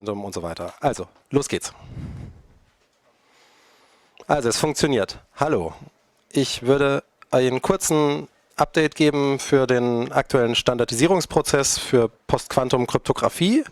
und so weiter. Also, los geht's. Also, es funktioniert. Hallo, ich würde einen kurzen Update geben für den aktuellen Standardisierungsprozess für Postquantum-Kryptographie.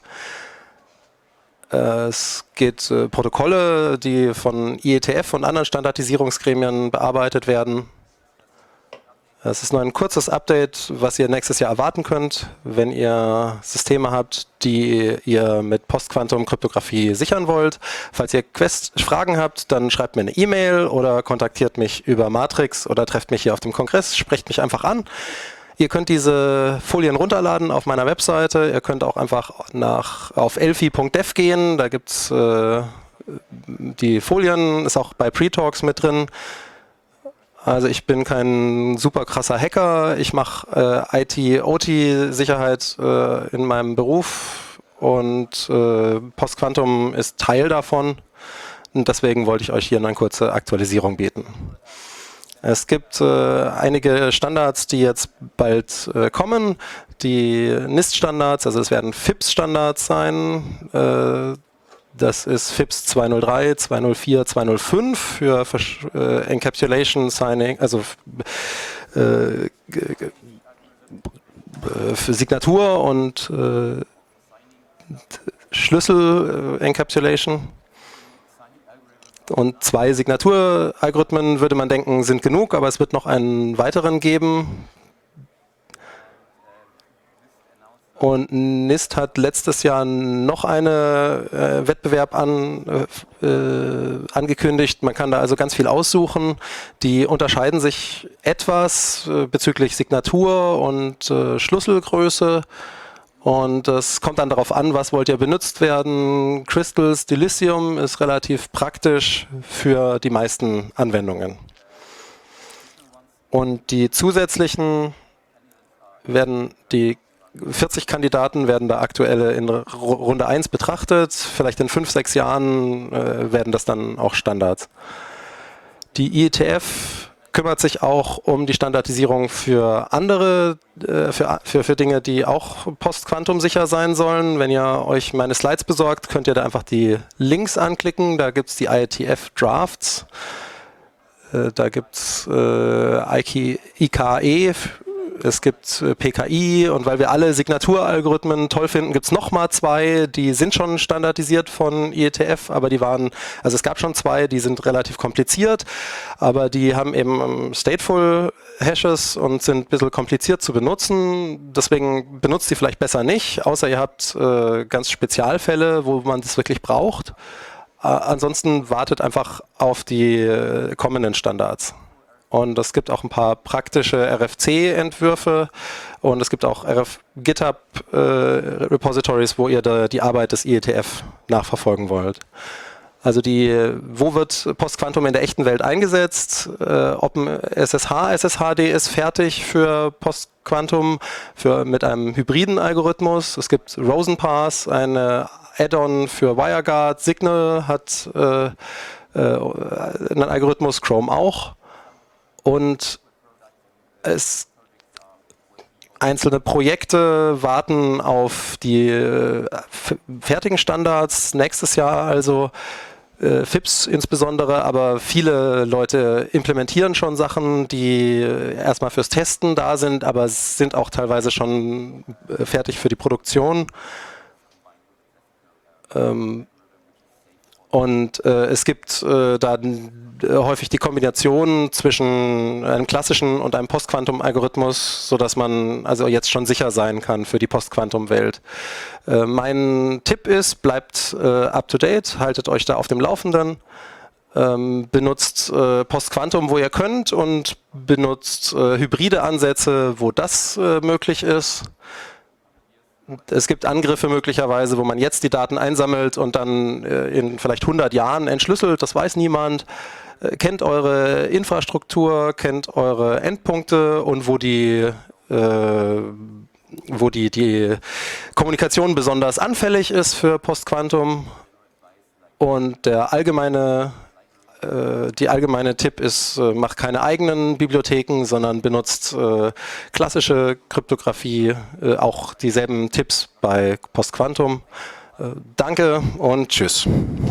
Es geht Protokolle, die von IETF und anderen Standardisierungsgremien bearbeitet werden. Es ist nur ein kurzes Update, was ihr nächstes Jahr erwarten könnt, wenn ihr Systeme habt, die ihr mit Postquantum-Kryptographie sichern wollt. Falls ihr Fragen habt, dann schreibt mir eine E-Mail oder kontaktiert mich über Matrix oder trefft mich hier auf dem Kongress, sprecht mich einfach an. Ihr könnt diese Folien runterladen auf meiner Webseite. Ihr könnt auch einfach auf elfi.dev gehen, da gibt es die Folien, ist auch bei Pre-Talks mit drin. Also ich bin kein super krasser Hacker, ich mache IT-OT-Sicherheit in meinem Beruf und Postquantum ist Teil davon und deswegen wollte ich euch hier eine kurze Aktualisierung bieten. Es gibt einige Standards, die jetzt bald kommen, die NIST-Standards, also es werden FIPS-Standards sein. Das ist FIPS 203, 204, 205 für Encapsulation, Signing, also für Signatur und Schlüssel-Encapsulation. Und 2 Signaturalgorithmen, würde man denken, sind genug, aber es wird noch einen weiteren geben. Und NIST hat letztes Jahr noch einen Wettbewerb angekündigt. Man kann da also ganz viel aussuchen. Die unterscheiden sich etwas bezüglich Signatur und Schlüsselgröße. Und es kommt dann darauf an, was wollt ihr benutzt werden. Crystals, Dilithium ist relativ praktisch für die meisten Anwendungen. Und die zusätzlichen die 40 Kandidaten werden da aktuell in Runde 1 betrachtet. Vielleicht in 5, 6 Jahren werden das dann auch Standards. Die IETF kümmert sich auch um die Standardisierung für andere, für Dinge, die auch postquantumsicher sein sollen. Wenn ihr euch meine Slides besorgt, könnt ihr da einfach die Links anklicken. Da gibt es die IETF Drafts. Da gibt es IKE. Es gibt PKI und weil wir alle Signaturalgorithmen toll finden, gibt es nochmal 2, die sind schon standardisiert von IETF, aber die waren, also es gab schon 2, die sind relativ kompliziert, aber die haben eben Stateful Hashes und sind ein bisschen kompliziert zu benutzen, deswegen benutzt die vielleicht besser nicht, außer ihr habt ganz Spezialfälle, wo man das wirklich braucht. Ansonsten wartet einfach auf die kommenden Standards. Und es gibt auch ein paar praktische RFC-Entwürfe und es gibt auch GitHub-Repositories, wo ihr die Arbeit des IETF nachverfolgen wollt. Also wo wird Postquantum in der echten Welt eingesetzt? Ob ein SSHD ist fertig für Postquantum mit einem hybriden Algorithmus. Es gibt Rosenpass, eine Add-on für WireGuard. Signal hat einen Algorithmus, Chrome auch. Und einzelne Projekte warten auf die fertigen Standards nächstes Jahr, also FIPS insbesondere, aber viele Leute implementieren schon Sachen, die erstmal fürs Testen da sind, aber sind auch teilweise schon fertig für die Produktion. Und es gibt da häufig die Kombination zwischen einem klassischen und einem Postquantum-Algorithmus, sodass man also jetzt schon sicher sein kann für die Postquantum-Welt. Mein Tipp ist, bleibt up-to-date, haltet euch da auf dem Laufenden, benutzt Postquantum, wo ihr könnt und benutzt hybride Ansätze, wo das möglich ist. Es gibt Angriffe möglicherweise, wo man jetzt die Daten einsammelt und dann in vielleicht 100 Jahren entschlüsselt, das weiß niemand. Kennt eure Infrastruktur, kennt eure Endpunkte und wo die Kommunikation besonders anfällig ist für Postquantum. Und die allgemeine Tipp ist, macht keine eigenen Bibliotheken, sondern benutzt klassische Kryptographie, auch dieselben Tipps bei Postquantum. Danke und tschüss.